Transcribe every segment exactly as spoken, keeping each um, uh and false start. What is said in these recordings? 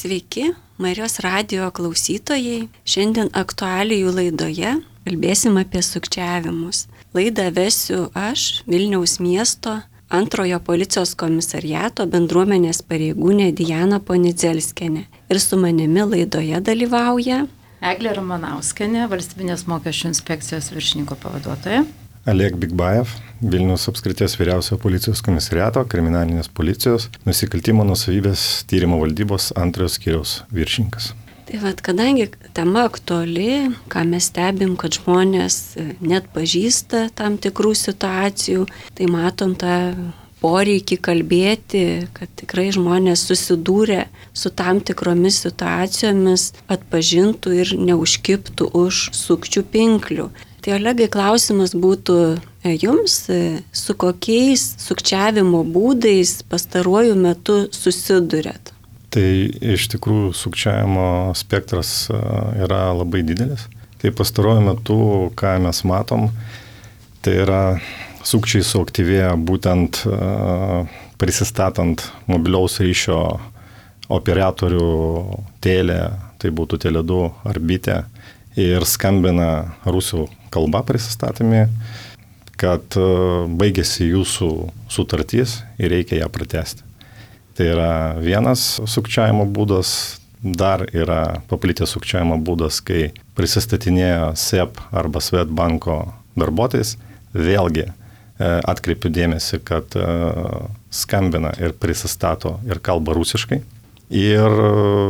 Sveiki, Marijos radijo klausytojai. Šiandien aktualijų laidoje kalbėsim apie sukčiavimus. Laidą vesiu aš, Vilniaus miesto antrojo policijos komisariato bendruomenės pareigūnė Diana Ponidzelskienė. Ir su manimi laidoje dalyvauja Eglė Romanauskienė, Valstybinės mokesčių inspekcijos viršininko pavaduotoja. Oleg Bigbajev, Vilniaus apskrities vyriausiojo policijos komisariato, kriminalinės policijos, nusikaltimo nuosavybės tyrimo valdybos antrojo skyriaus viršininkas. Tai vat, kadangi tema aktuali, ką mes stebim, kad žmonės net pažįsta tam tikrų situacijų, tai matom tą poreikį kalbėti, kad tikrai žmonės susidūrė su tam tikromis situacijomis, atpažintų ir neužkibtų už sukčių pinklių. Tai Olegai, klausimas būtų jums, su kokiais sukčiavimo būdais pastaruoju metu susidurėt? Tai iš tikrųjų sukčiavimo spektras yra labai didelis. Tai pastaruoju metu, ką mes matom, tai yra sukčiai suaktyvėja būtent prisistatant mobiliaus ryšio operatorių Telė, tai būtų Telė du ar Bitė, ir skambina rusų kalba prisistatami, kad baigėsi jūsų sutartys ir reikia ją pratęsti. Tai yra vienas sukčiavimo būdas, dar yra paplitęs sukčiavimo būdas, kai prisistatinėja S E P arba Swedbanko darbuotojas. Vėlgi atkreipiu dėmesį, kad skambina ir prisistato ir kalba rusiškai. Ir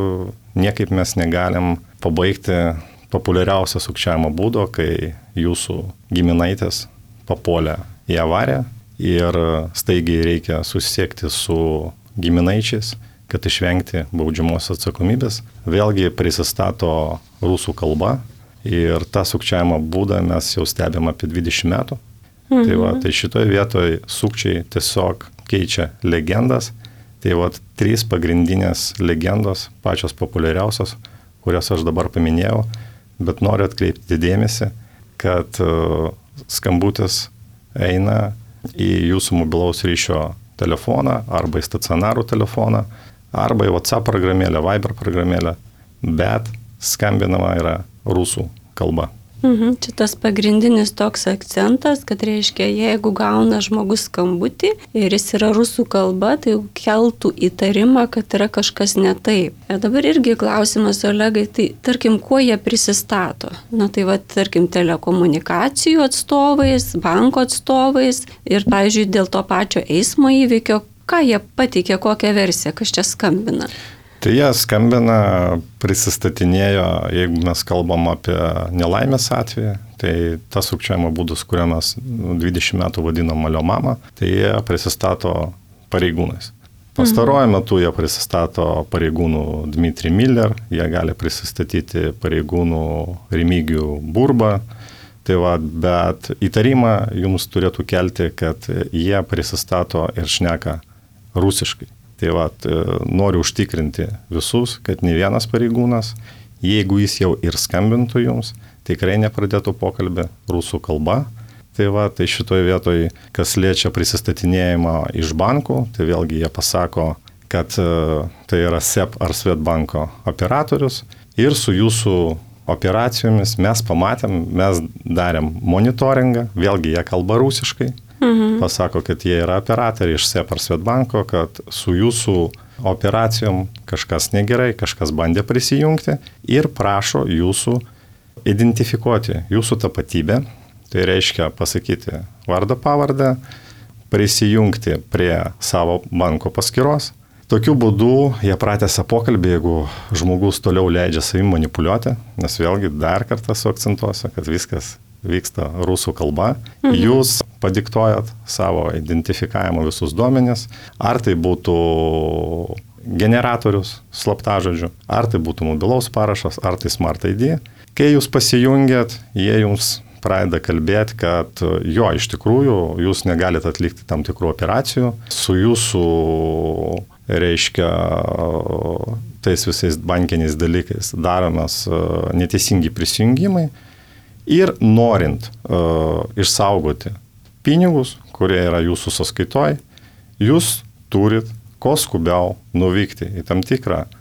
niekaip mes negalim pabaigti populiariausio sukčiavimo būdo, kai jūsų giminaitės papuolė į avariją ir staigiai reikia susisiekti su giminaičiais, kad išvengti baudžiamos atsakomybės. Vėlgi prisistato rusų kalba ir tą sukčiavimo būdą mes jau stebėm apie dvidešimt metų. Mhm. Tai, va, tai šitoje vietoje sukčiai tiesiog keičia legendas. Tai va, trys pagrindinės legendos, pačios populiariausios, kurias aš dabar paminėjau. Bet noriu atkreipti dėmesį, kad skambutis eina į jūsų mobilaus ryšio telefoną arba į stacionarų telefoną, arba į WhatsApp programėlę, Viber programėlę, bet skambinama yra rusų kalba. Mhm, čia tas pagrindinis toks akcentas, kad reiškia, jeigu gauna žmogus skambutį ir jis yra rusų kalba, tai keltų įtarimą, kad yra kažkas ne taip. Ir dabar irgi klausimas, Olegai, tai tarkim, kuo jie prisistato? Na tai va, tarkim, telekomunikacijų atstovais, banko atstovais ir, pavyzdžiui, dėl to pačio eismo įvykio, ką jie pateikė, kokią versiją, kas čia skambina? Tai jie skambina, prisistatinėjo, jeigu mes kalbam apie nelaimės atvejį, tai tas sukčiavimo būdas, kuriuo mes dvidešimt metų vadinam Alio mama, tai jie prisistato pareigūnais. Pastaruoju metu jie prisistato pareigūnų Dmitrij Miller, jie gali prisistatyti pareigūnų Remigijų Burbą, tai va, bet įtarimą jums turėtų kelti, kad jie prisistato ir šneka rusiškai. Tai va, noriu užtikrinti visus, kad ne vienas pareigūnas, jeigu jis jau ir skambintų jums, tikrai nepradėtų pokalbį rusų kalba. Tai va, tai šitoje vietoje, kas liečia prisistatinėjimą iš bankų, tai vėlgi jie pasako, kad tai yra S E P ar Swedbanko operatorius ir su jūsų operacijomis mes pamatėm, mes darėm monitoringą, vėlgi jie kalba rusiškai. Mhm. Pasako, kad jie yra operatoriai iš S E P ar Swedbanko, kad su jūsų operacijom kažkas negerai, kažkas bandė prisijungti ir prašo jūsų identifikuoti jūsų tapatybę, tai reiškia pasakyti vardą pavardę, prisijungti prie savo banko paskyros. Tokiu būdu jie pratęsia pokalbį, jeigu žmogus toliau leidžia savim manipuliuoti, nes vėlgi dar kartą suakcentuosiu, kad viskas vyksta rusų kalba. Mhm. Jūs padiktuojat savo identifikavimo visus duomenis, ar tai būtų generatorius slaptažodžių, ar tai būtų mobilaus parašas, ar tai Smart I D. Kai jūs pasijungiat, jie jums pradeda kalbėti, kad jo, iš tikrųjų, jūs negalite atlikti tam tikrų operacijų, su jūsų, reiškia, tais visais bankiniais dalykais daromas neteisingi prisijungimai ir norint uh, išsaugoti pinigus, kurie yra jūsų sąskaitoj, jūs turit kuo skubiau nuvykti į tam tikrą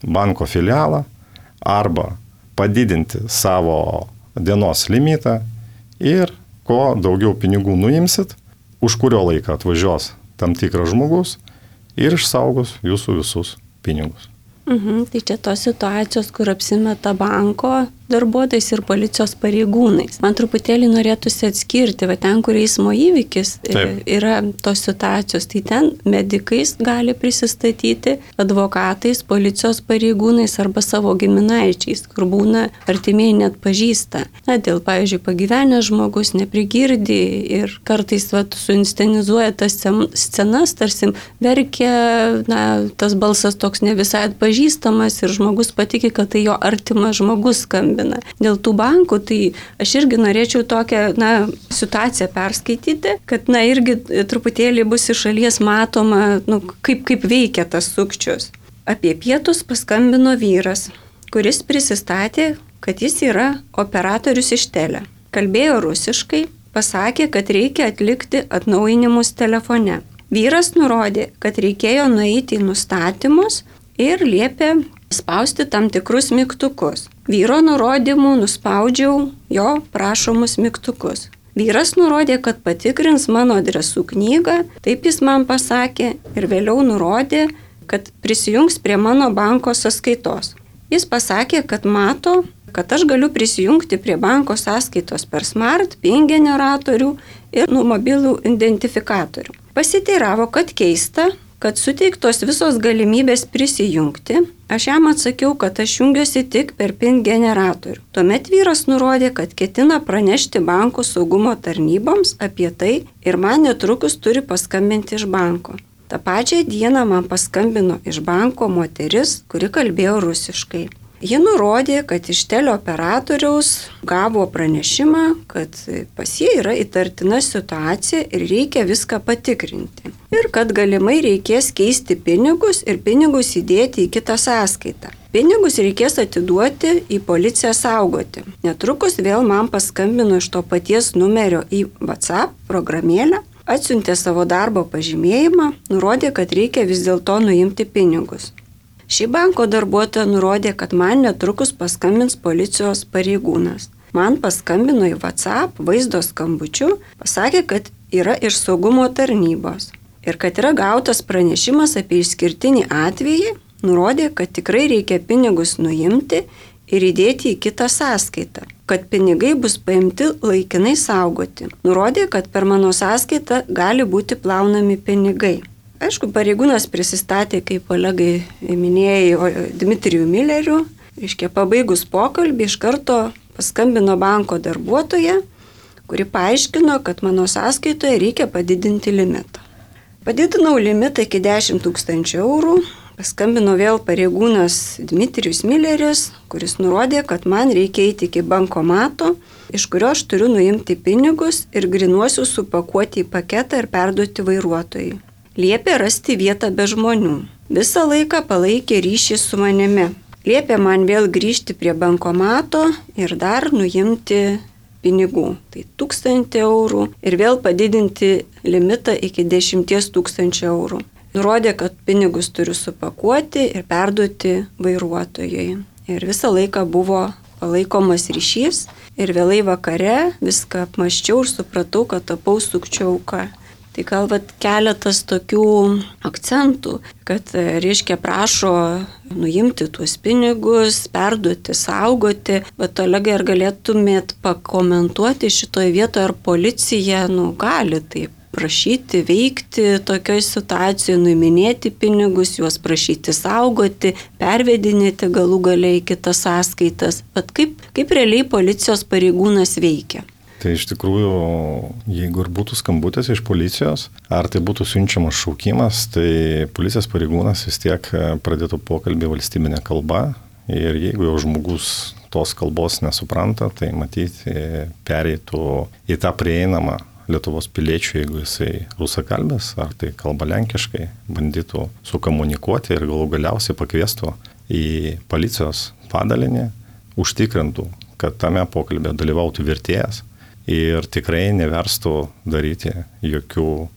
banko filialą arba padidinti savo dienos limitą ir ko daugiau pinigų nuimsit, už kurio laiką atvažiuos tam tikras žmogus ir išsaugos jūsų visus pinigus. Mhm, tai čia tos situacijos, kur apsimeta banko darbuotojais ir policijos pareigūnais. Man truputėlį norėtųsi atskirti, va ten, kur eismo įvykis Taip. Yra tos situacijos, tai ten medikais gali prisistatyti, advokatais, policijos pareigūnais arba savo giminaičiais, kur būna artimieji net pažįsta. Na, dėl, pavyzdžiui, pagyvenęs žmogus neprigirdi ir kartais va, suinstenizuoja tas scenas, tarsi verkia, na, tas balsas toks ne visai atpažįstamas ir žmogus patiki, kad tai jo artimas žmogus skambina. Dėl tų bankų, tai aš irgi norėčiau tokią, na, situaciją perskaityti, kad, na, irgi truputėlį bus iš šalies matoma, nu, kaip, kaip veikia tas sukčius. Apie pietus paskambino vyras, kuris prisistatė, kad jis yra operatorius iš Tele. Kalbėjo rusiškai, pasakė, kad reikia atlikti atnaujinimus telefone. Vyras nurodė, kad reikėjo nueiti į nustatymus ir liepė spausti tam tikrus mygtukus. Vyro nurodymų nuspaudžiau jo prašomus mygtukus. Vyras nurodė, kad patikrins mano adresų knygą, taip jis man pasakė ir vėliau nurodė, kad prisijungs prie mano banko sąskaitos. Jis pasakė, kad mato, kad aš galiu prisijungti prie banko sąskaitos per Smart, PIN generatorių ir nu mobilų identifikatorių. Pasiteiravo, kad keista, kad suteiktos visos galimybės prisijungti, aš jam atsakiau, kad aš jungiuosi tik per PIN generatorių. Tuomet vyras nurodė, kad ketina pranešti banko saugumo tarnyboms apie tai ir man netrukus turi paskambinti iš banko. Ta pačią dieną man paskambino iš banko moteris, kuri kalbėjo rusiškai. Ji nurodė, kad iš teleoperatoriaus gavo pranešimą, kad pas jį yra įtartina situacija ir reikia viską patikrinti. Ir kad galimai reikės keisti pinigus ir pinigus įdėti į kitą sąskaitą. Pinigus reikės atiduoti į policiją saugoti. Netrukus vėl man paskambino iš to paties numerio į WhatsApp programėlę, atsiuntė savo darbo pažymėjimą, nurodė, kad reikia vis dėlto nuimti pinigus. Ši banko darbuotoja nurodė, kad man netrukus paskambins policijos pareigūnas. Man paskambino į WhatsApp vaizdo skambučiu, pasakė, kad yra iš saugumo tarnybos ir kad yra gautas pranešimas apie išskirtinį atvejį, nurodė, kad tikrai reikia pinigus nuimti ir įdėti į kitą sąskaitą, kad pinigai bus paimti laikinai saugoti. Nurodė, kad per mano sąskaitą gali būti plaunami pinigai. Aišku, pareigūnas prisistatė, kaip kolegai minėjai, Dmitrijų Millerių. Reiškia, pabaigus pokalbį, iš karto paskambino banko darbuotoja, kuri paaiškino, kad mano sąskaitoje reikia padidinti limitą. Padidinau limitą iki dešimt tūkstančių eurų. Paskambino vėl pareigūnas Dmitrijus Milleris, kuris nurodė, kad man reikia eiti iki bankomato, iš kurio aš turiu nuimti pinigus ir grynuosius supakuoti į paketą ir perduoti vairuotojui. Liepė rasti vietą be žmonių. Visą laiką palaikė ryšį su manimi. Liepė man vėl grįžti prie bankomato ir dar nuimti pinigų. Tai tūkstantį eurų ir vėl padidinti limitą iki dešimties tūkstančių eurų. Nurodė, kad pinigus turiu supakuoti ir perduoti vairuotojui. Ir visą laiką buvo palaikomas ryšys ir vėlai vakare viską apmaščiau ir supratau, kad tapau sukčių auka. Tai gal vat keletas tokių akcentų, kad, reiškia, prašo nuimti tuos pinigus, perduoti, saugoti, bet Olegai, ar galėtumėt pakomentuoti šitoje vietoje, ar policija, nu, gali taip prašyti, veikti tokioje situacijoje, nuiminėti pinigus, juos prašyti saugoti, pervedinėti galų galiai kitas sąskaitas, bet kaip, kaip realiai policijos pareigūnas veikia? Tai iš tikrųjų, jeigu ir būtų skambutis iš policijos, ar tai būtų siunčiamas šaukimas, tai policijos pareigūnas vis tiek pradėtų pokalbį valstybinę kalbą ir jeigu jau žmogus tos kalbos nesupranta, tai matyti pereitų į tą prieinamą Lietuvos piliečių, jeigu jisai rusakalbės, ar tai kalba lenkiškai, bandytų sukomunikuoti ir galų galiausiai pakviestų į policijos padalinį, užtikrintų, kad tame pokalbė dalyvautų vertėjas ir tikrai neverstų daryti jokių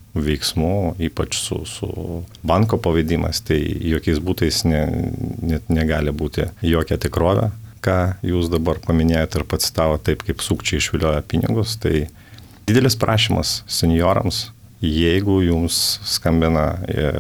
veiksmų, ypač su, su banko pavedimas, tai jokiais būtais ne, net negali būti jokia tikrovė, ką jūs dabar paminėjote ir pacitavo taip, kaip sukčiai išvilioja pinigus. Tai didelis prašymas seniorams, jeigu jums skambina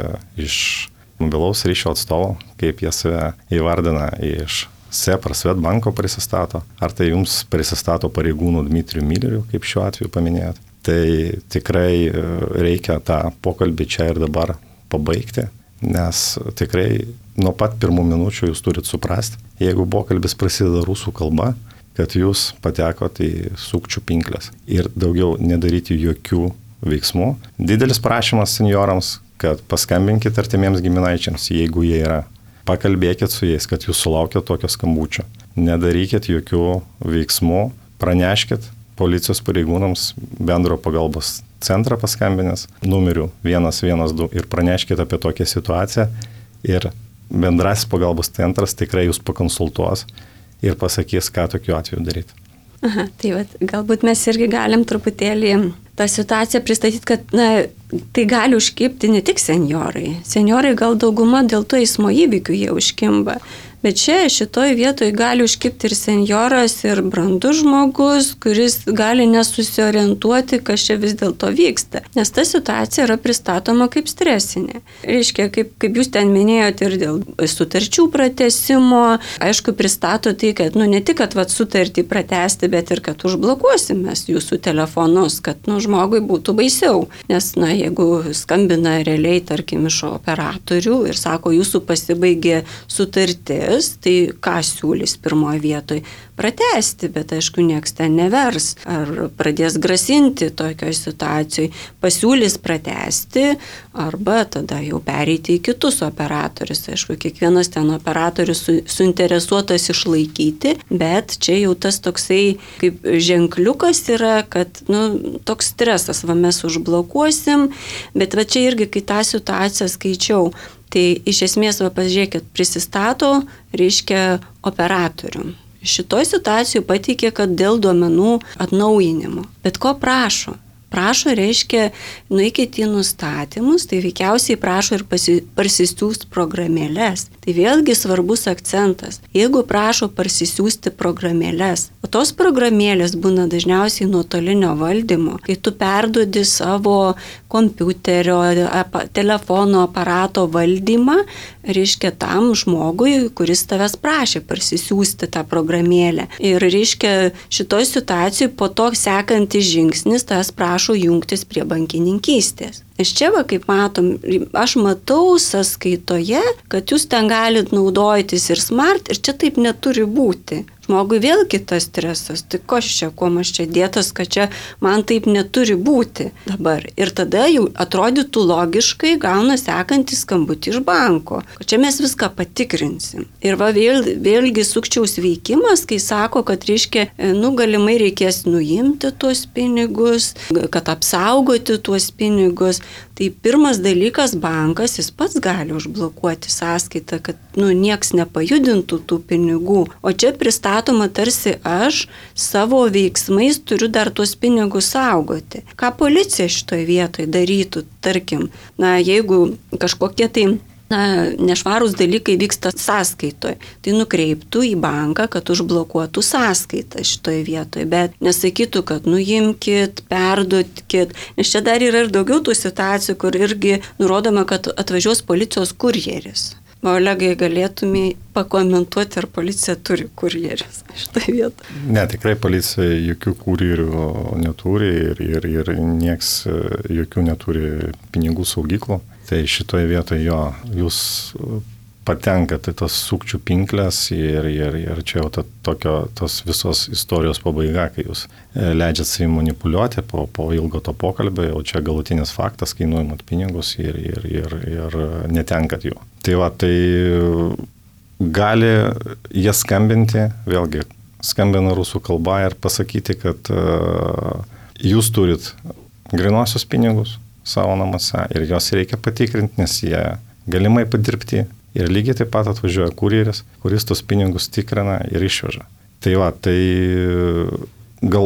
iš mobilaus ryšio atstovo, kaip jie save įvardina, iš S E P ar Swedbanko prisistato, ar tai jums prisistato pareigūnų Dmitrijų Millerių, kaip šiuo atveju paminėjot, tai tikrai reikia tą pokalbį čia ir dabar pabaigti, nes tikrai nuo pat pirmų minučių jūs turit suprasti, jeigu pokalbis prasideda rusų kalba, kad jūs patekot į sukčių pinklės ir daugiau nedaryti jokių veiksmų. Didelis prašymas seniorams, kad paskambinkit artimiems giminaičiams, jeigu jie yra. Pakalbėkit su jais, kad jūs sulaukėt tokio skambučio. Nedarykit jokių veiksmų, praneškit policijos pareigūnams bendro pagalbos centrą paskambinęs numeriu vienas vienas du ir praneškit apie tokią situaciją ir bendrasis pagalbos centras tikrai jūs pakonsultuos ir pasakys, ką tokiu atveju daryti. Aha, tai vat, galbūt mes irgi galim truputėlį tą situaciją pristatyti, kad na, tai gali užkibti ne tik senjorai. Senjorai gal dauguma dėl to eismo įvykių jie užkimba. Bet čia šitoj vietoj gali užkibti ir senjoras, ir brandus žmogus, kuris gali nesusiorientuoti, kas čia vis dėlto vyksta. Nes ta situacija yra pristatoma kaip stresinė. Reiškia, kaip, kaip jūs ten minėjote ir dėl sutarčių pratęsimo, aišku, pristato tai, kad nu, ne tik, kad vat, sutartį pratęsti, bet ir kad užblokuosime jūsų telefonus, kad nu, žmogui būtų baisiau. Nes, na, jeigu skambina realiai, tarkim, iš operatorių ir sako, jūsų pasibaigė sutartis, tai ką siūlys pirmoje vietoje? Pratesti, bet aišku, nieks ten nevers. Ar pradės grasinti tokioje situacijoje, pasiūlys pratesti, arba tada jau pereiti į kitus operatorius. Aišku, kiekvienas ten operatorius su, suinteresuotas išlaikyti, bet čia jau tas toksai kaip ženkliukas yra, kad nu, toks stresas, va mes užblokuosim, bet va čia irgi, kai tą situaciją skaičiau, tai iš esmės, va pažiūrėkit, prisistato, reiškia operatorių. Šitoj situacijų pateikė, kad dėl duomenų atnaujinimo. Bet ko prašo? Prašo, reiškia, nueikit į nustatymus, tai veikiausiai prašo ir parsisiųsti programėlės. Tai vėlgi svarbus akcentas. Jeigu prašo parsisiųsti programėlės, o tos programėlės būna dažniausiai nuotolinio valdymo, kai tu perduodi savo kompiuterio, telefono aparato valdymą, reiškia tam žmogui, kuris tavęs prašė parsisiųsti tą programėlę. Ir reiškia šitoj situacijai po to sekantis žingsnis tavęs prašo jungtis prie bankininkystės. Nes čia, va, kaip matom, aš matau sąskaitoje, kad jūs ten galit naudotis ir smart, ir čia taip neturi būti. Žmogui vėl kitas stresas, tai ko čia, kuo aš čia dėtas, kad čia man taip neturi būti dabar. Ir tada jau atrodytų logiškai gauna sekantį skambutį iš banko, kad čia mes viską patikrinsim. Ir va vėl, vėlgi sukčiaus veikimas, kai sako, kad reiškia, nu galimai reikės nuimti tuos pinigus, kad apsaugoti tuos pinigus. Tai pirmas dalykas, bankas, jis pats gali užblokuoti sąskaitą, kad nu, nieks nepajudintų tų pinigų. O čia pristatoma tarsi aš savo veiksmais turiu dar tuos pinigus saugoti. Ką policija šitoje vietoje darytų, tarkim, na, jeigu kažkokie tai na, nešvarūs dalykai vyksta sąskaitoje, tai nukreiptų į banką, kad užblokuotų sąskaitą šitoje vietoje, bet nesakytų, kad nuimkit, perduokit, nes čia dar yra ir daugiau tų situacijų, kur irgi nurodoma, kad atvažiuos policijos kurjeris. O Olegai, galėtumai pakomentuoti, ar policija turi kurjerius šitoje vietoje? Ne, tikrai policija jokių kurjerių neturi ir, ir, ir nieks jokių neturi pinigų saugyklų. Tai šitoje vietoje jo, jūs patenkate tas sukčių pinklės ir, ir, ir čia jau ta, tokio, tos visos istorijos pabaiga, kai jūs leidžiat savim manipuliuoti po, po ilgo to pokalbio, jau čia galutinis faktas, kai nuimat pinigus ir, ir, ir, ir netenkat jų. Tai va, tai gali jie skambinti, vėlgi skambina rusų kalba ir pasakyti, kad uh, jūs turit grynuosius pinigus savo namuose ir jos reikia patikrinti, nes jie galimai padirbti ir lygiai taip pat atvažiuoja kurjeris, kuris tos pinigus tikrina ir išveža. Tai va, tai gal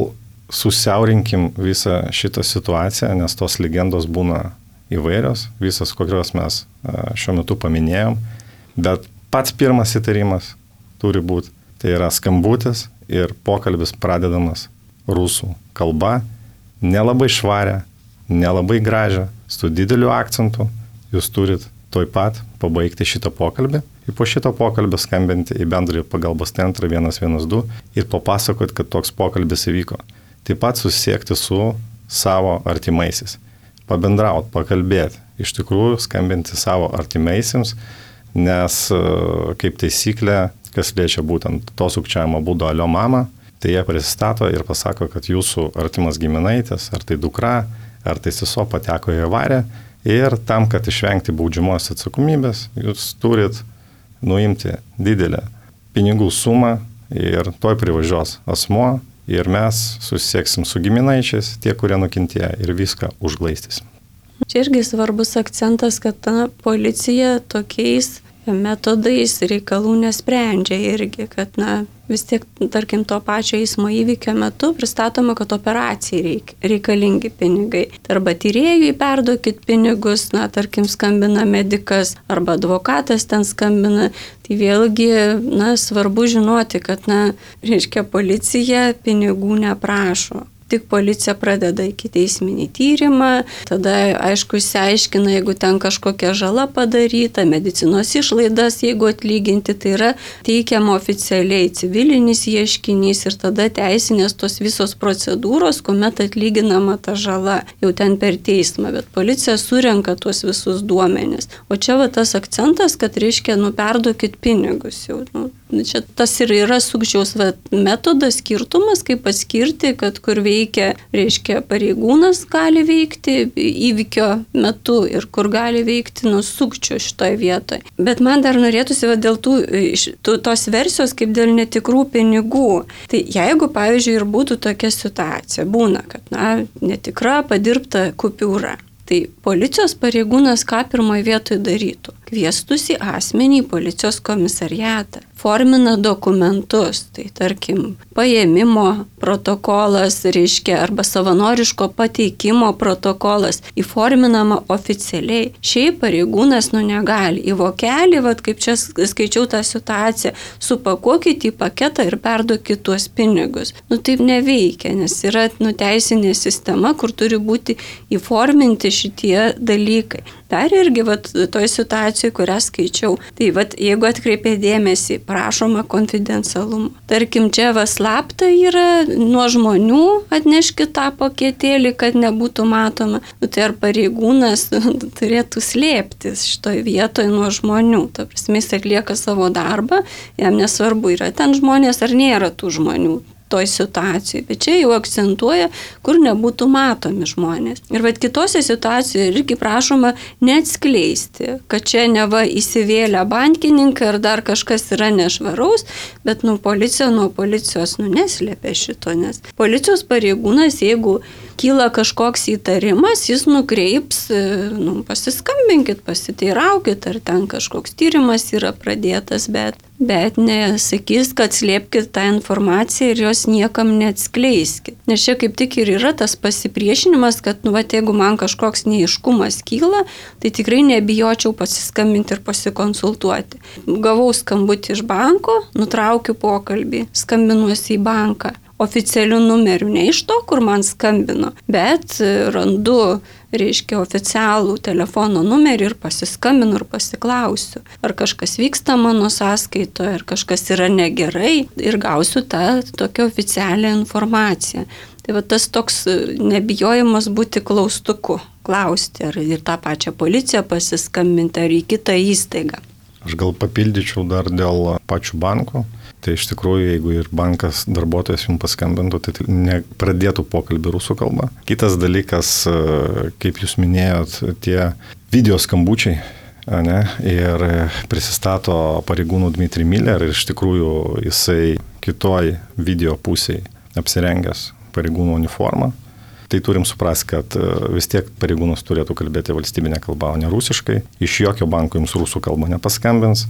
susiaurinkim visą šitą situaciją, nes tos legendos būna įvairios, visas, kokios mes šiuo metu paminėjom, bet pats pirmas įtarimas turi būti, tai yra skambutis ir pokalbis pradedamas rusų kalba, nelabai švarę, nelabai gražią, su dideliu akcentu, jūs turit toj pat pabaigti šitą pokalbį ir po šito pokalbio skambinti į bendrąjį pagalbos centrą vienas vienas du ir papasakoti, kad toks pokalbis įvyko. Taip pat susiekti su savo artimaisiais, pabendrauti, pakalbėti, iš tikrųjų skambinti savo artimaisiams, nes kaip taisyklė, kas liečia būtent to sukčiavimo būdo alio mama, tai jie prisistato ir pasako, kad jūsų artimas giminaitis, ar tai dukra, ar tai sesuo pateko į avariją ir tam, kad išvengti baudžiamos atsakomybės, jūs turit nuimti didelę pinigų sumą ir toj privažios asmuo ir mes susisieksim su giminaičiais, tie, kurie nukentėjo ir viską užglaistysim. Čia irgi svarbus akcentas, kad ta policija tokiais metodais reikalų nesprendžia irgi, kad na, vis tiek, tarkim, to pačio eismo įvykio metu pristatoma, kad operacijai reik, reikalingi pinigai. Arba tyrėjui perduokit pinigus, na, tarkim, skambina medikas, arba advokatas ten skambina. Tai vėlgi, na, svarbu žinoti, kad, na, reiškia, policija pinigų neprašo. Tik policija pradeda ikiteisminį tyrimą, tada, aišku, išsiaiškina, jeigu ten kažkokia žala padaryta, medicinos išlaidas, jeigu atlyginti, tai yra teikiama oficialiai civilinis ieškinys ir tada teisinės tos visos procedūros, kuomet atlyginama ta žala, jau ten per teismą, bet policija surenka tuos visus duomenis. O čia va tas akcentas, kad reiškia, nu, perduokit pinigus jau. Nu, čia tas ir yra sukčiaus metodas, skirtumas, kaip atskirti, kad kur veikia, reiškia, pareigūnas gali veikti įvykio metu ir kur gali veikti nuo sukčio šitoje vietoje. Bet man dar norėtųsi va, dėl tų, tų, tos versijos kaip dėl netikrų pinigų. Tai jeigu, pavyzdžiui, ir būtų tokia situacija, būna, kad na, netikra padirbta kupiūra, tai policijos pareigūnas ką pirmoje vietoje darytų? Kviestųsi asmenį į policijos komisariatą, formina dokumentus, tai tarkim paėmimo protokolas, reiškia, arba savanoriško pateikimo protokolas, įforminama oficialiai. Šiaip pareigūnas nu negali į vokelį, vat, kaip čia skaičiau tą situaciją, supakuokit į paketą ir perduokit tuos pinigus. Nu taip neveikia, nes yra nu, teisinė sistema, kur turi būti įforminti šitie dalykai. Dar irgi vat, toj situacijoje, kurią skaičiau, tai vat, jeigu atkreipė dėmesį, prašoma konfidencialumo. Tarkim, čia va slapta yra, nuo žmonių atneškit tą paketėlį, kad nebūtų matoma. Nu, tai ar pareigūnas turėtų slėptis šitoj vietoje nuo žmonių. Ta prasme, jis atlieka savo darbą, jam nesvarbu, yra ten žmonės ar nėra tų žmonių toj situacijai, bet čia jau akcentuoja, kur nebūtų matomi žmonės. Ir vat kitose situacijoje irgi prašoma neatskleisti, kad čia neva įsivėlę bankininkai ar dar kažkas yra nešvaraus, bet nu policija nuo policijos nu neslėpia šito, nes policijos pareigūnas, jeigu kyla kažkoks įtarimas, jis nukreips, nu, pasiskambinkit, pasiteiraukit, ar ten kažkoks tyrimas yra pradėtas, bet bet nesakys, kad slėpkit tą informaciją ir jos niekam neatskleiskit. Nes čia kaip tik ir yra tas pasipriešinimas, kad, nu, va, jeigu man kažkoks neaiškumas kyla, tai tikrai nebijočiau pasiskambinti ir pasikonsultuoti. Gavau skambutį iš banko, nutraukiu pokalbį, skambinuosi į banką. Oficialių numerių, ne iš to, kur man skambino, bet randu, reiškia, oficialų telefono numerį ir pasiskambinu ir pasiklausiu, ar kažkas vyksta mano sąskaitoje, ar kažkas yra negerai ir gausiu tą tokią oficialią informaciją. Tai va tas toks nebijojimas būti klaustuku, klausti, ar ir tą pačią policiją pasiskambinti, ar į kitą įstaigą. Aš gal papildyčiau dar dėl pačių bankų. Tai iš tikrųjų, jeigu ir bankas darbuotojas jums paskambintų, tai nepradėtų pokalbį rusų kalba. Kitas dalykas, kaip jūs minėjot, tie video skambučiai, ne, ir prisistato pareigūnų Dmitrij Miller ir iš tikrųjų jisai kitoj video pusėje apsirengęs pareigūnų uniformą. Tai turim suprasti, kad vis tiek pareigūnas turėtų kalbėti valstybinę kalbą, o ne rusiškai. Iš jokio banko jums rusų kalba nepaskambins,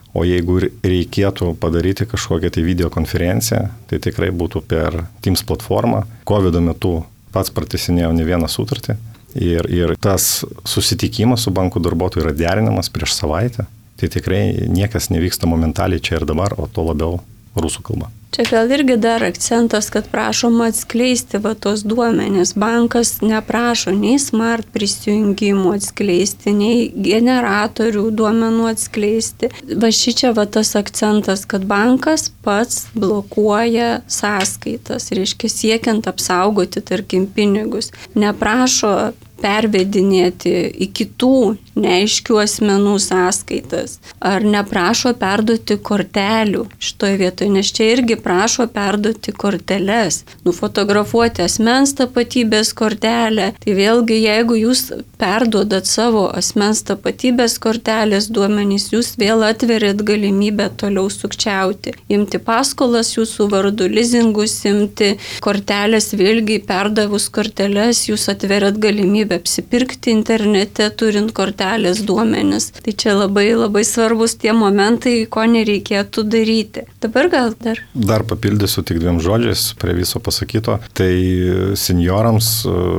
O jeigu reikėtų padaryti kažkokią tai videokonferenciją, tai tikrai būtų per Teams platformą. COVID metu pats pratęsinėjau ne vieną sutartį ir, ir tas susitikimas su bankų darbuotoju yra derinamas prieš savaitę. Tai tikrai niekas nevyksta momentaliai čia ir dabar, o to labiau rusų kalba. Čia gal irgi dar akcentas, kad prašoma atskleisti va tos duomenys. Bankas neprašo nei smart prisijungimų atskleisti, nei generatorių duomenų atskleisti. Va šičia va tas akcentas, kad bankas pats blokuoja sąskaitas, reiškia siekiant apsaugoti, tarkim, pinigus. Neprašo pervedinėti į kitų neaiškių asmenų sąskaitas. Ar neprašo perduoti kortelių šitoje vietoje, nes čia irgi prašo perduoti korteles, nufotografuoti asmens tapatybės kortelę. Tai vėlgi, jeigu jūs perduodat savo asmens tapatybės kortelės duomenys, jūs vėl atverit galimybę toliau sukčiauti. Imti paskolas jūsų vardu, lizingus imti, kortelės vėlgi perdavus korteles, jūs atverit galimybę apsipirkti internete, turint kortelės duomenis. Tai čia labai labai svarbus tie momentai, ko nereikėtų daryti. Dabar gal dar? Dar papildysiu tik dviem žodžiais prie viso pasakyto. Tai seniorams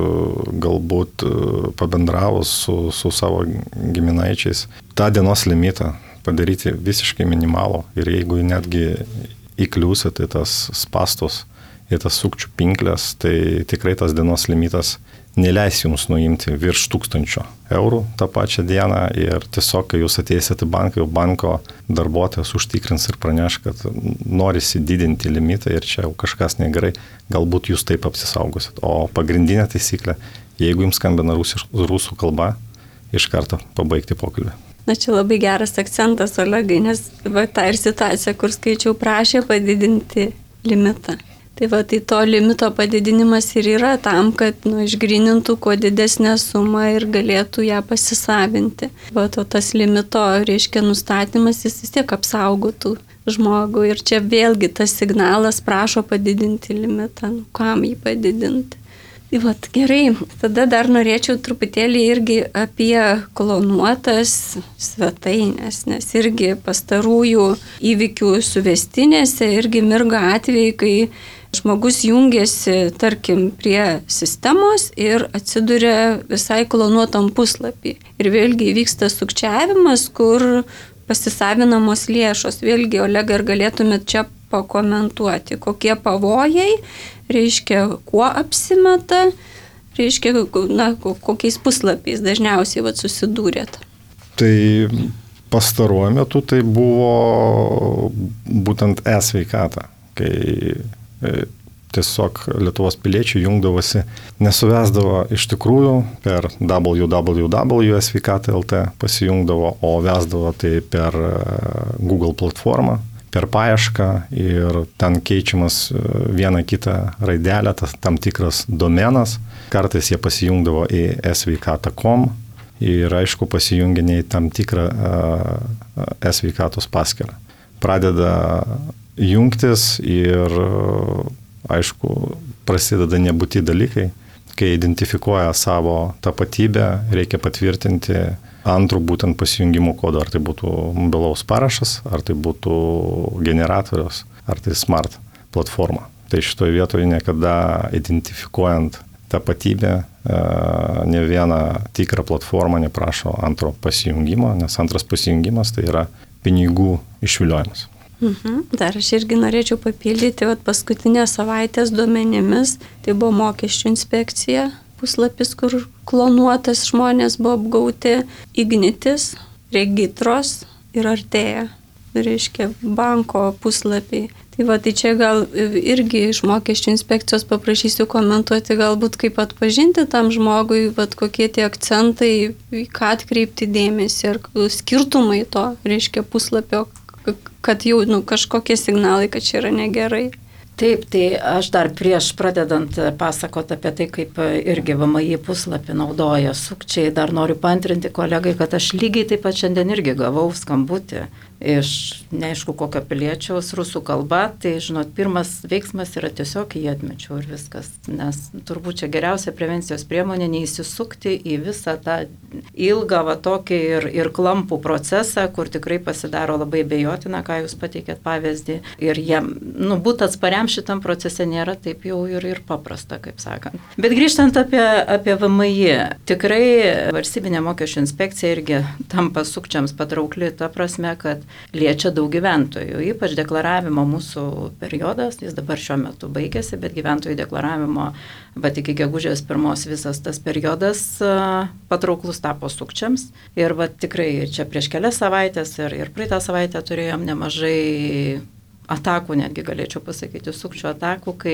galbūt pabendravus su, su savo giminaičiais, tą dienos limitą padaryti visiškai minimalų. Ir jeigu netgi įkliūsit į tas spastus, į tas sukčių pinklės, tai tikrai tas dienos limitas neleis jums nuimti virš tūkstančio eurų tą pačią dieną ir tiesiog, kai jūs ateisit į banką, jau banko darbuotojas užtikrins ir praneš, kad norisi didinti limitą ir čia jau kažkas negerai, galbūt jūs taip apsisaugosit. O pagrindinė taisyklė, jeigu jums skambina rusų, rusų kalba, iš karto pabaigti pokalbį. Na čia labai geras akcentas, Olegai, nes va, ta ir situacija, kur skaičiau, prašė padidinti limitą. Tai va, tai to limito padidinimas ir yra tam, kad nu, išgrinintų kuo didesnę sumą ir galėtų ją pasisavinti. Va, to tas limito, reiškia, nustatymas, jis vis tiek apsaugotų žmogų. Ir čia vėlgi tas signalas prašo padidinti limitą. Nu, kam jį padidinti? Tai va, gerai. Tada dar norėčiau truputėlį irgi apie klonuotas svetainės, nes irgi pastarųjų įvykių suvestinėse irgi mirga atvejai, kai žmogus jungiasi, tarkim, prie sistemos ir atsiduria visai klonuotam puslapį. Ir vėlgi vyksta sukčiavimas, kur pasisavinamos lėšos. Vėlgi, Olega, ar galėtumėt čia pakomentuoti, kokie pavojai, reiškia, kuo apsimeta, reiškia, na, kokiais puslapiais dažniausiai vat, susidūrėt. Tai pastaruoju metu tai buvo būtent e-sveikata, kai tiesiog Lietuvos piliečiai jungdavosi, nesuvesdavo iš tikrųjų per w w w taškas e sveikata taškas l t pasijungdavo, o vesdavo tai per Google platformą, per paiešką ir ten keičiamas vieną kitą raidelę, tas tam tikras domenas. Kartais jie pasijungdavo į e sveikata taškas com ir aišku pasijungia ne į tam tikrą e-sveikatos paskyrą. Pradeda jungtis ir, aišku, prasideda nebūti dalykai. Kai identifikuoja savo tapatybę, reikia patvirtinti antrų būtent pasijungimo kodą, ar tai būtų mobilaus parašas, ar tai būtų generatorius, ar tai smart platforma. Tai šitoje vietoje niekada identifikuojant tapatybę, ne vieną tikrą platformą neprašo antro pasijungimo, nes antras pasijungimas tai yra pinigų išviliojimas. Mhm. Dar aš irgi norėčiau papildyti, vat, paskutinės savaitės duomenimis, tai buvo mokesčių inspekcija, puslapis, kur klonuotas žmonės buvo apgauti, Ignitis, Regitros ir Artėja, reiškia banko puslapiai. Tai va, tai čia gal irgi iš mokesčių inspekcijos paprašysiu komentuoti, galbūt kaip atpažinti tam žmogui, vat, kokie tie akcentai, ką atkreipti dėmesį, ar skirtumai to, reiškia, puslapio, kad jau nu, kažkokie signalai, kad čia yra negerai. Taip, tai aš dar prieš pradedant pasakot apie tai, kaip irgi V M I puslapį naudoja sukčiai, dar noriu paantrinti kolegai, kad aš lygiai taip pat šiandien irgi gavau skambutį iš neaišku kokio piliečiaus rusų kalba, tai, žinot, pirmas veiksmas yra tiesiog jį atmečiau ir viskas. Nes turbūt čia geriausia prevencijos priemonė neįsisukti į visą tą ilgą va tokį ir, ir klampų procesą, kur tikrai pasidaro labai bejotina, ką jūs pateikėt pavyzdį. Ir jiem, nu, būti atspariam šitam procese nėra taip jau ir, ir paprasta, kaip sakant. Bet grįžtant apie, apie V M I, tikrai valstybinė mokesčių inspekcija irgi tampa sukčiams patraukli ta prasme, kad liečia daug gyventojų, ypač deklaravimo mūsų periodas, jis dabar šiuo metu baigėsi, bet gyventojų deklaravimo, bet iki gegužės pirmos visas tas periodas patrauklus tapo sukčiams. Ir va tikrai čia prieš kelias savaitės ir, ir praeitą savaitę turėjom nemažai atakų, netgi galėčiau pasakyti, sukčių atakų, kai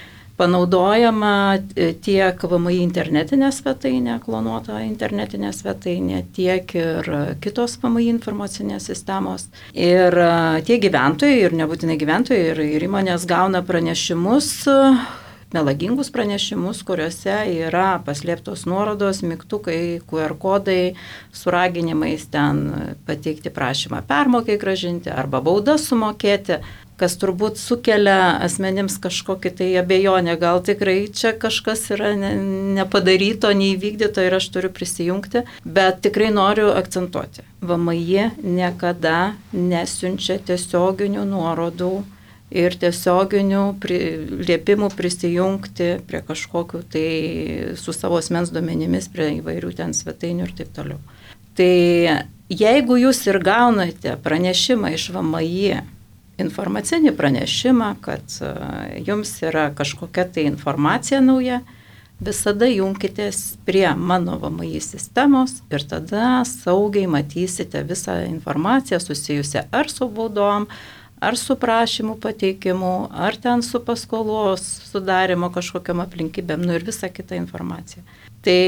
panaudojama tiek V M I internetinė svetainė, klonuota internetinė svetainė, tiek ir kitos V M I informacinės sistemos. Ir tie gyventojai, ir nebūtinai gyventojai, ir, ir įmonės gauna pranešimus, melagingus pranešimus, kuriuose yra paslėptos nuorodos, mygtukai, Q R kodai, su raginimais ten pateikti prašymą permokai grąžinti arba baudas sumokėti, kas turbūt sukelia asmenims kažkokį tai abejonę, gal tikrai čia kažkas yra nepadaryto, neįvykdyto ir aš turiu prisijungti, bet tikrai noriu akcentuoti. V M I niekada nesiunčia tiesioginių nuorodų ir tiesioginių pri, liepimų prisijungti prie kažkokių tai su savo asmens duomenimis, prie įvairių ten svetainių ir taip toliau. Tai jeigu jūs ir gaunate pranešimą iš V M I, informacinį pranešimą, kad jums yra kažkokia tai informacija nauja, visada jungkitės prie mano V M I sistemos ir tada saugiai matysite visą informaciją susijusią ar su baudom, ar su prašymų pateikimu, ar ten su paskolos sudarimo kažkokiam aplinkybėm, nu ir visą kitą informaciją. Tai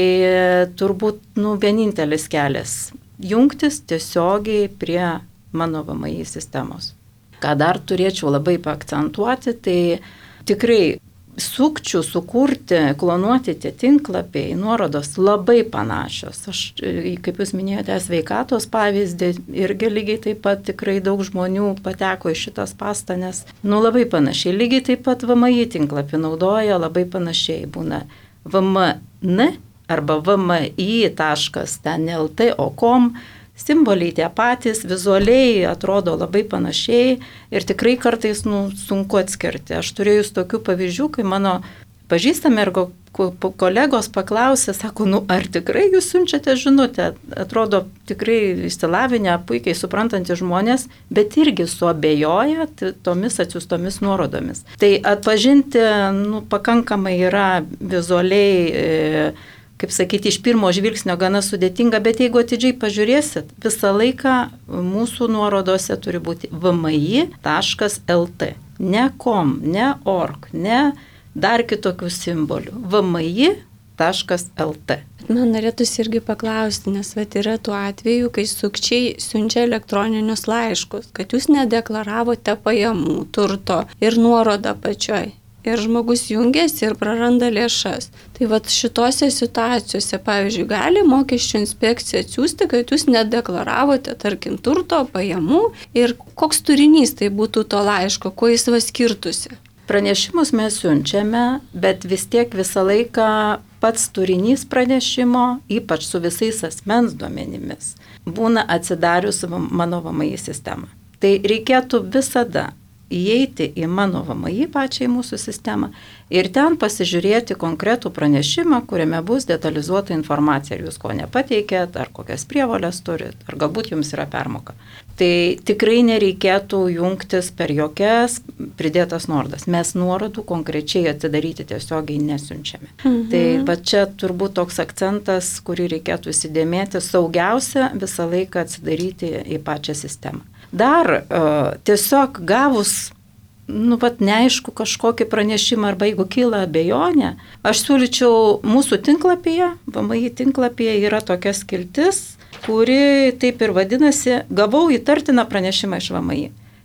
turbūt nu, vienintelis kelias – jungtis tiesiogiai prie mano V M I sistemos. Ką dar turėčiau labai paakcentuoti, tai tikrai sukčių sukurti, klonuoti tie tinklapiai, nuorodos labai panašios. Aš, kaip jūs minėjote, sveikatos pavyzdį, irgi lygiai taip pat tikrai daug žmonių pateko į šitas pastanes. Nu labai panašiai. Lygiai taip pat V M I tinklapį naudoja, labai panašiai būna V M N arba V M I taškas L T o kom. Simboliai tie patys, vizualiai atrodo labai panašiai ir tikrai kartais nu, sunku atskirti. Aš turėjus tokių pavyzdžių, kai mano pažįstami ir kolegos paklausė, sako, nu ar tikrai jūs siunčiate žinutę? Atrodo tikrai išsilavinę, puikiai suprantantys žmonės, bet irgi suabejoja tomis atsiųstomis nuorodomis. Tai atpažinti nu, pakankamai yra vizualiai, e, kaip sakyti, iš pirmo žvilgsnio gana sudėtinga, bet jeigu atidžiai pažiūrėsit, visą laiką mūsų nuorodose turi būti V M I taškas L T. Ne kom, ne org, ne dar kitokių simbolių. V M I taškas L T. Man norėtųsi irgi paklausti, nes vat yra tų atvejų, kai sukčiai siunčia elektroninius laiškus, kad jūs nedeklaravote pajamų, turto ir nuorodą pačioj. Ir žmogus jungiasi ir praranda lėšas. Tai vat šitose situacijose, pavyzdžiui, gali mokesčių inspekcija atsiųsti, kad jūs nedeklaravote, tarkim, turto, pajamų ir koks turinys tai būtų to laiško, kuo jis va skirtusi. Pranešimus mes siunčiame, bet vis tiek visą laiką pats turinys pranešimo, ypač su visais asmens duomenimis, būna atsidarius mano V M I sistemą. Tai reikėtų visada įeiti į mano V M I pačią į mūsų sistemą ir ten pasižiūrėti konkretų pranešimą, kuriame bus detalizuota informacija, ar jūs ko nepateikėt, ar kokias prievolės turit, ar galbūt jums yra permoka. Tai tikrai nereikėtų jungtis per jokias pridėtas nuorodas. Mes nuorodų konkrečiai atidaryti tiesiogiai nesiunčiame. Mhm. Tai va čia turbūt toks akcentas, kurį reikėtų įsidėmėti, saugiausia visą laiką atsidaryti į pačią sistemą. Dar uh, tiesiog gavus, nu, vat, neaišku kažkokį pranešimą arba jeigu kyla abejonė, aš siūlyčiau mūsų tinklapyje, V M I tinklapyje yra tokia skiltis, kuri taip ir vadinasi, gavau įtartiną pranešimą iš V M I.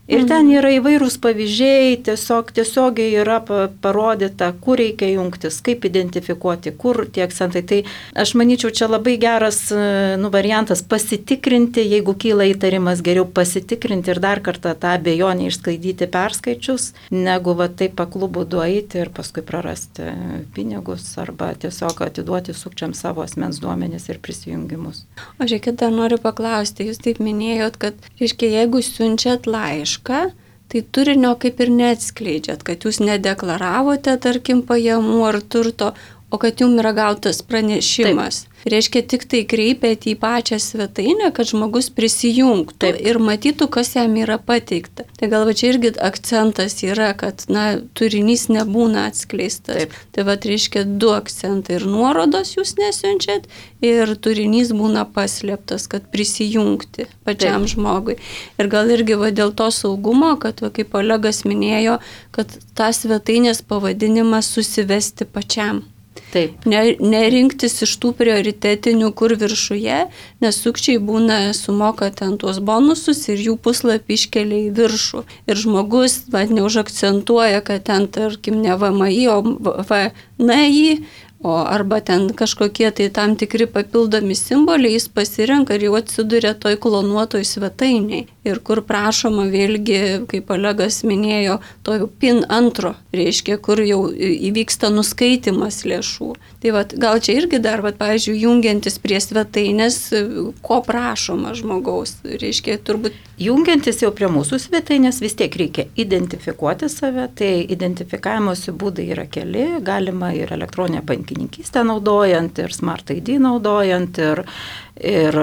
Ir ten yra įvairūs pavyzdžiai, tiesiog tiesiogiai yra parodyta, kur reikia jungtis, kaip identifikuoti, kur tie akcentai. Tai aš manyčiau, čia labai geras nu, variantas pasitikrinti, jeigu kyla įtarimas, geriau pasitikrinti ir dar kartą tą abejonę išsklaidyti perskaičius, negu va taip aklų būdu eiti ir paskui prarasti pinigus arba tiesiog atiduoti sukčiam savo asmens duomenis ir prisijungimus. O žiūrėkit, dar noriu paklausti, jūs taip minėjot, kad, reiškia, jeigu siunčiat laišką, tai turinio kaip ir neatskleidžiat, kad jūs nedeklaravote, tarkim, pajamų ar turto, o kad jums yra gautas pranešimas. Taip. Reiškia, tik tai kreipiat į pačią svetainę, kad žmogus prisijungtų. Taip. Ir matytų, kas jam yra pateikta. Tai gal va čia irgi akcentas yra, kad na, turinys nebūna atskleistas. Taip. Tai va, reiškia, du akcentai ir nuorodos jūs nesiunčiat ir turinys būna paslėptas, kad prisijungti pačiam Taip. Žmogui. Ir gal irgi va, dėl to saugumo, kad va, kaip Olegas minėjo, kad tą svetainės pavadinimą susivesti pačiam. Taip. Nerinktis iš tų prioritetinių, kur viršuje, nes sukčiai būna sumoka ten tuos bonusus ir jų puslapį iškelia į viršų. Ir žmogus va, neužakcentuoja, kad ten, tarkim, ne V M I, o V N I, o arba ten kažkokie tai tam tikri papildomi simboliai, jis pasirenka ir jau atsiduria toj klonuotoj svetainiai. Ir kur prašoma vėlgi, kaip Olegas minėjo, to pin antro, reiškia, kur jau įvyksta nuskaitimas lėšų. Tai va, gal čia irgi dar, va, pavyzdžiui, jungiantis prie svetainės, ko prašoma žmogaus, reiškia, turbūt. Jungiantis jau prie mūsų svetainės vis tiek reikia identifikuoti save, tai identifikavimosi būdai yra keli, galima ir elektroninę bankininkystę naudojant, ir Smart I D naudojant, ir, ir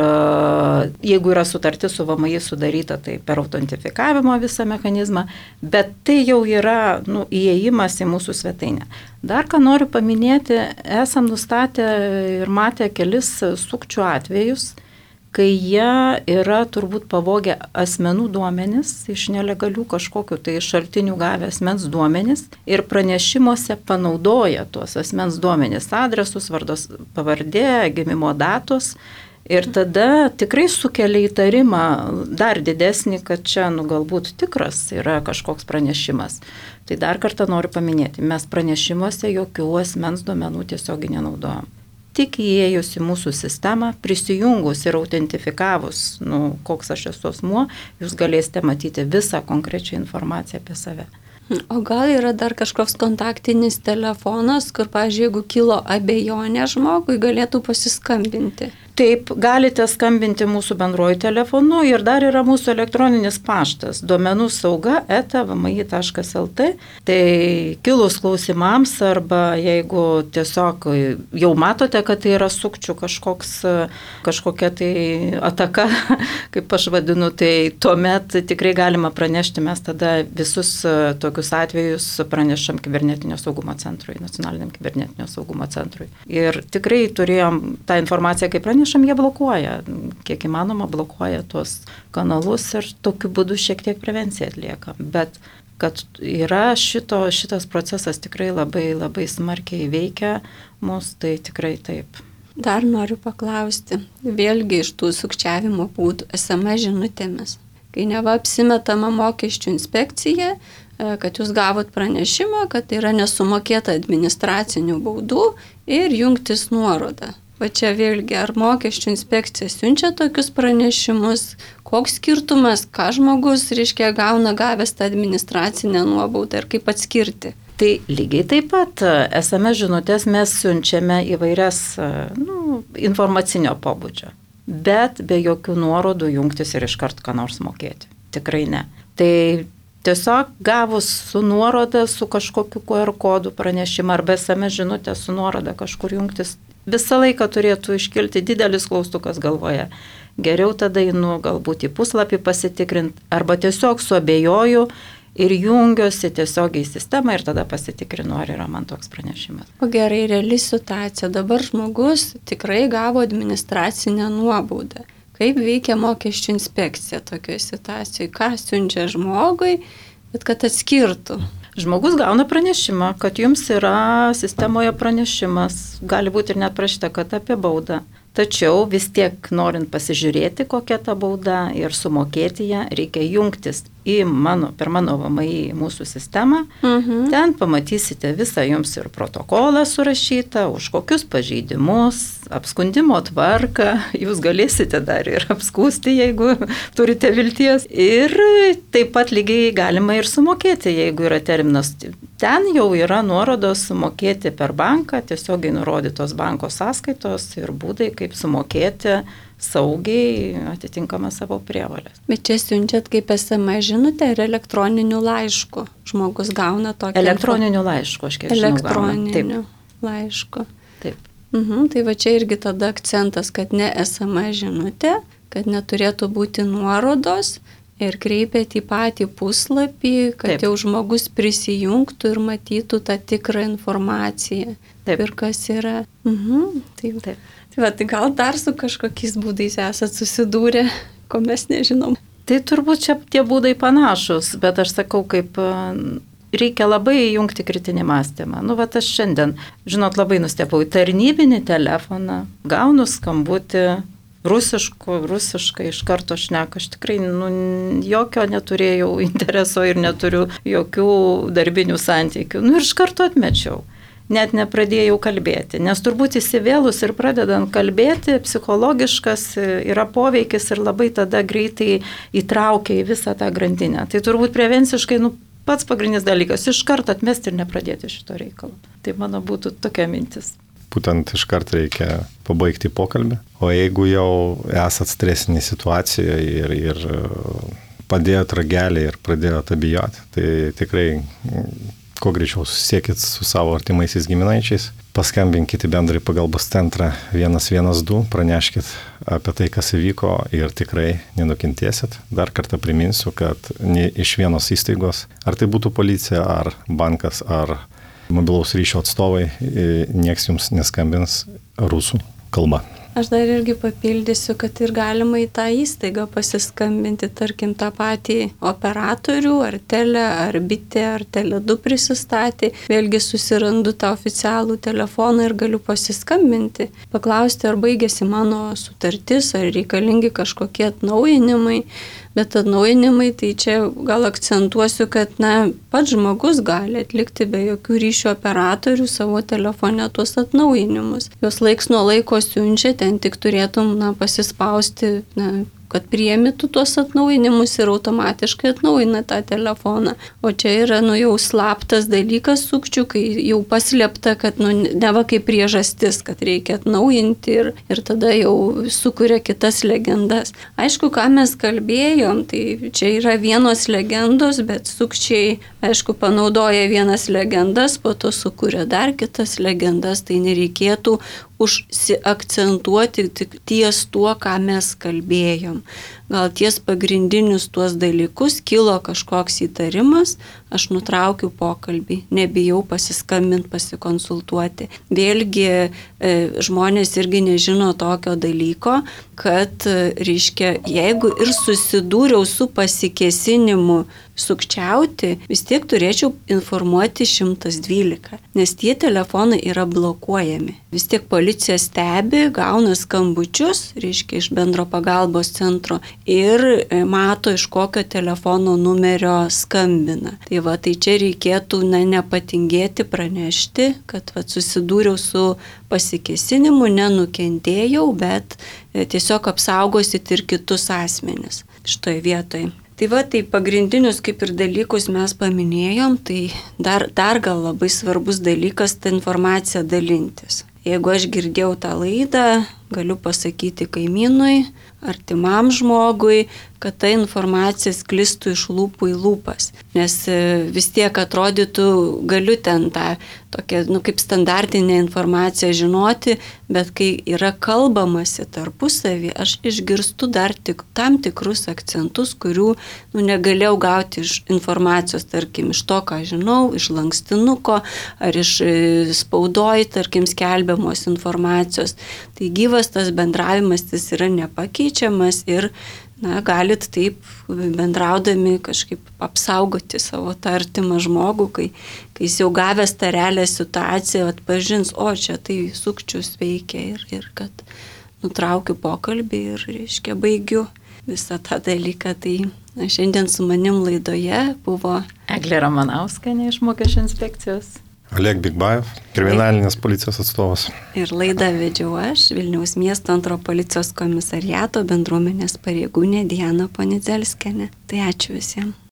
jeigu yra sutartis su V M I sudaryta, tai per autentifikavimo visą mechanizmą, bet tai jau yra nu, įėjimas į mūsų svetainę. Dar ką noriu paminėti, esam nustatę ir matę kelis sukčių atvejus, kai jie yra turbūt pavogę asmenų duomenis iš nelegalių kažkokių tai šaltinių gavę asmens duomenis ir pranešimuose panaudoja tuos asmens duomenis, adresus, vardos, pavardė, gimimo datos. Ir tada tikrai sukelia įtarimą dar didesnį, kad čia nu, galbūt tikras yra kažkoks pranešimas. Tai dar kartą noriu paminėti, mes pranešimuose jokių asmens duomenų tiesiog nenaudojam. Tik įėjus į mūsų sistemą, prisijungus ir autentifikavus, nu, koks aš esu asmuo, jūs galėsite matyti visą konkrečią informaciją apie save. O gal yra dar kažkoks kontaktinis telefonas, kur, pavyzdžiui, jeigu kilo abejonė žmogui, galėtų pasiskambinti? Taip, galite skambinti mūsų bendruoju telefonu ir dar yra mūsų elektroninis paštas duomenų sauga eta v m i taškas l t. Tai kilus klausimams arba jeigu tiesiog jau matote, kad tai yra sukčių kažkoks, kažkokia tai ataka, kaip aš vadinu, tai tuomet tikrai galima pranešti, mes tada visus tokius atvejus pranešam kibernetinio saugumo centrui, nacionaliniam kibernetinio saugumo centrui. Ir tikrai turėjom tą informaciją, kaip pranešam, jie blokuoja, kiek įmanoma blokuoja tuos kanalus ir tokiu būdu šiek tiek prevenciją atlieka. Bet kad yra šito, šitas procesas tikrai labai, labai smarkiai veikia mus, tai tikrai taip. Dar noriu paklausti, vėlgi iš tų sukčiavimo būdų es em es žinutėmis. Kai neva apsimetama mokesčių inspekcija, kad jūs gavot pranešimą, kad tai yra nesumokėta administracinių baudų ir jungtis nuoroda. Va čia vėlgi, ar mokesčių inspekcija siunčia tokius pranešimus, koks skirtumas, ką žmogus, reiškia, gauna gavęs tą administracinę nuobaudą ir kaip atskirti. Tai lygiai taip pat es em es žinutės mes siunčiame įvairias nu, informacinio pobūdžio, bet be jokių nuorodų jungtis ir iškart ką nors mokėti. Tikrai ne. Tai tiesiog gavus su nuoroda, su kažkokiu Q R kodu pranešimą arba es em es žinutę su nuoroda kažkur jungtis, visą laiką turėtų iškilti didelis klaustukas galvoje. Geriau tada einu galbūt į puslapį pasitikrinti arba tiesiog suabejoju ir jungiuosi tiesiog į sistemą ir tada pasitikrinu, ar yra man toks pranešimas. O gerai, reali situacija. Dabar žmogus tikrai gavo administracinę nuobaudą. Kaip veikia mokesčių inspekcija tokioje situacijoje? Ką siunčia žmogui, bet kad atskirtų? Žmogus gauna pranešimą, kad jums yra sistemoje pranešimas, gali būti ir net prašyta, kad apie baudą. Tačiau vis tiek, norint pasižiūrėti, kokia ta bauda ir sumokėti ją, reikia jungtis į mano, per mano V M I mūsų sistemą. Mhm. Ten pamatysite visą jums ir protokolą surašytą, už kokius pažeidimus, apskundimo tvarką, jūs galėsite dar ir apskūsti, jeigu turite vilties. Ir taip pat lygiai galima ir sumokėti, jeigu yra terminas. Ten jau yra nuorodos sumokėti per banką, tiesiogiai nurodytos banko sąskaitos ir būdai, kaip sumokėti saugiai atitinkamą savo prievolės. Bet čia siunčiat kaip S M S žinutę ir elektroniniu laišku. Žmogus gauna tokį... Elektroniniu laišku, aš kiek žinau. Elektroniniu laišku. Taip. Mhm, tai va čia irgi tada akcentas, kad ne S M S žinutė, kad neturėtų būti nuorodos ir kreipėt į patį puslapį, kad Taip. Jau žmogus prisijungtų ir matytų tą tikrą informaciją. Taip. Ir kas yra. Mhm, taip. Taip. Tai, va, tai gal dar su kažkokiais būdais esat susidūrę, ko mes nežinom. Tai turbūt čia tie būdai panašus, bet aš sakau, kaip reikia labai įjungti kritinį mąstymą. Nu, va, aš šiandien, žinot, labai nustebau į tarnybinį telefoną, gaunu skambutį rusišku, rusiškai iš karto šneka. Aš tikrai nu, jokio neturėjau intereso ir neturiu jokių darbinių santykių. Nu, ir iš karto atmečiau. Net nepradėjau kalbėti, nes turbūt įsivėlus ir pradedant kalbėti, psichologiškas yra poveikis ir labai tada greitai įtraukia į visą tą grandinę. Tai turbūt prevenciškai nu, pats pagrindinis dalykas - iš karto atmesti ir nepradėti šito reikalo. Tai mano būtų tokia mintis. Būtent iš karto reikia pabaigti pokalbį, o jeigu jau esat stresinėje situacijoje ir, ir padėjot ragelį ir pradėjot abijoti, tai tikrai kuo greičiau susisiekit su savo artimaisiais giminaičiais, paskambinkite bendrai pagalbos centrą vienas vienas du, praneškit apie tai, kas įvyko ir tikrai nenukentėsit. Dar kartą priminsiu, kad ne iš vienos įstaigos, ar tai būtų policija, ar bankas, ar mobilaus ryšio atstovai, nieks jums neskambins rusų kalba. Aš dar irgi papildysiu, kad ir galima į tą įstaigą pasiskambinti, tarkim, tą patį operatorių, ar tele, ar bitė, ar tele du prisistatė. Vėlgi susirandu tą oficialų telefoną ir galiu pasiskambinti, paklausti, ar baigėsi mano sutartis, ar reikalingi kažkokie atnaujinimai. Bet atnaujinimai, tai čia gal akcentuosiu, kad na, pats žmogus gali atlikti be jokių ryšio operatorių savo telefone tuos atnaujinimus. Jos laiks nuo laiko siunčia, ten tik turėtum na, pasispausti, na, kad priėmėtų tuos atnaujinimus ir automatiškai atnaujina tą telefoną. O čia yra nu, jau slaptas dalykas sukčių, kai jau paslėpta, kad nu, neva kaip priežastis, kad reikia atnaujinti ir, ir tada jau sukuria kitas legendas. Aišku, ką mes kalbėjom, tai čia yra vienos legendos, bet sukčiai, aišku, panaudoja vienas legendas, po to sukuria dar kitas legendas, tai nereikėtų užsiakcentuoti tik ties tuo, ką mes kalbėjom. Gal ties pagrindinius tuos dalykus kilo kažkoks įtarimas, aš nutraukiu pokalbį, nebijau pasiskambinti, pasikonsultuoti. Vėlgi e, žmonės irgi nežino tokio dalyko, kad, reiškia, jeigu ir susidūriau su pasikėsinimu sukčiauti, vis tiek turėčiau informuoti šimtas dvylika, nes tie telefonai yra blokuojami. Vis tiek policija stebi, gauna skambučius, reiškia, iš bendro pagalbos centro ir mato, iš kokio telefono numerio skambina. Tai va, tai čia reikėtų na, nepatingėti, pranešti, kad va, susidūriau su pasikėsinimu, nenukentėjau, bet tiesiog apsaugosit ir kitus asmenis šitoje vietoje. Tai va, tai pagrindinius kaip ir dalykus mes paminėjom, tai dar, dar gal labai svarbus dalykas tą informaciją dalintis. Jeigu aš girdėjau tą laidą, galiu pasakyti kaimynui, artimam žmogui, kad ta informacija sklistų iš lūpų į lūpas. Nes vis tiek atrodytų, galiu ten tą tokią, nu, kaip standartinę informaciją žinoti, bet kai yra kalbamasi tarpusavį, aš išgirstu dar tik tam tikrus akcentus, kurių nu, negalėjau gauti iš informacijos, tarkim, iš to, ką žinau, iš lankstinuko ar iš spaudoj, tarkim, skelbiamos informacijos. Tai gyvas tas bendravimas jis yra nepakeičiamas ir na, galit taip bendraudami kažkaip apsaugoti savo tą artimą žmogų, kai, kai jis jau gavęs tą realią situaciją atpažins, o čia tai sukčius veikia ir, ir kad nutraukiu pokalbį ir, reiškia, baigiu visą tą dalyką. Tai na, šiandien su manim laidoje buvo Eglė Ramanauskienė iš Mokesčių inspekcijos. Oleg Bigbajev, kriminalinės policijos atstovas. Ir laidą vedžiau aš, Vilniaus miesto antro policijos komisariato bendruomenės pareigūnė Diana Ponidzelskienė. Tai ačiū visiems.